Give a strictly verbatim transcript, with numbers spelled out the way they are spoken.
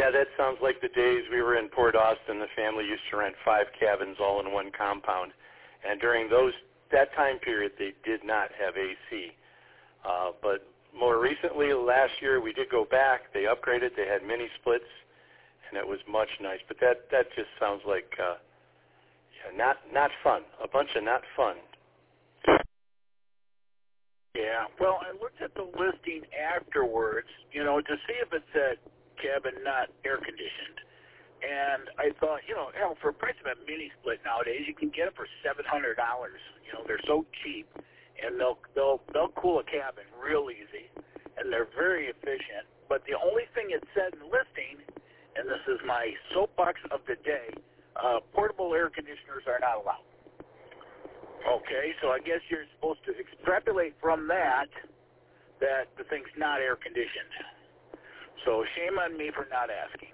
Yeah, that sounds like the days we were in Port Austin. The family used to rent five cabins all in one compound. And during those that time period, they did not have A C. Uh, but more recently, last year, we did go back. They upgraded. They had mini splits, and it was much nice. But that, that just sounds like uh, yeah, not not fun. A bunch of not fun. Yeah. Well, I looked at the listing afterwards, you know, to see if it said cabin not air conditioned. And I thought, you know, hell, for a price of a mini split nowadays, you can get it for seven hundred dollars. You know, they're so cheap, and they'll they'll they'll cool a cabin real easy, and they're very efficient. But the only thing it said in the listing, and this is my soapbox of the day, uh, portable air conditioners are not allowed. Okay, so I guess you're supposed to extrapolate from that that the thing's not air conditioned. So shame on me for not asking.